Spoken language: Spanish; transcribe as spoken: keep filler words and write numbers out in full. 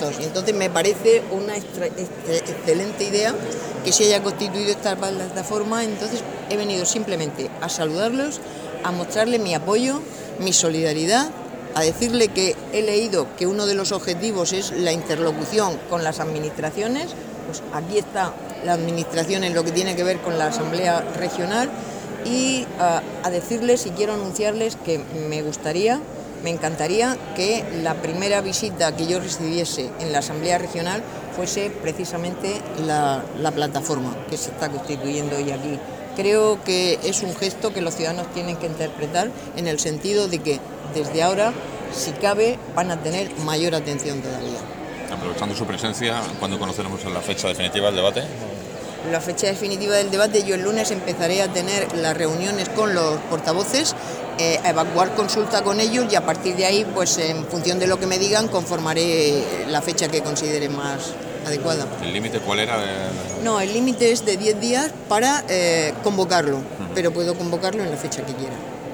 juntos. Y entonces me parece una extra, extra, excelente idea que se haya constituido esta plataforma. Entonces he venido simplemente a saludarlos, a mostrarles mi apoyo, mi solidaridad, a decirle que he leído que uno de los objetivos es la interlocución con las administraciones. Pues aquí está la administración en lo que tiene que ver con la Asamblea Regional, y uh, a decirles y quiero anunciarles que me gustaría, me encantaría que la primera visita que yo recibiese en la Asamblea Regional fuese precisamente la, la plataforma que se está constituyendo hoy aquí. Creo que es un gesto que los ciudadanos tienen que interpretar en el sentido de que desde ahora, si cabe, van a tener mayor atención todavía. Aprovechando su presencia, ¿cuándo conoceremos la fecha definitiva del debate? La fecha definitiva del debate, yo el lunes empezaré a tener las reuniones con los portavoces, eh, a evacuar consulta con ellos, y a partir de ahí, pues en función de lo que me digan, conformaré la fecha que considere más adecuada. ¿El límite cuál era? No, el límite es de diez días para eh, convocarlo, uh-huh. pero puedo convocarlo en la fecha que quiera.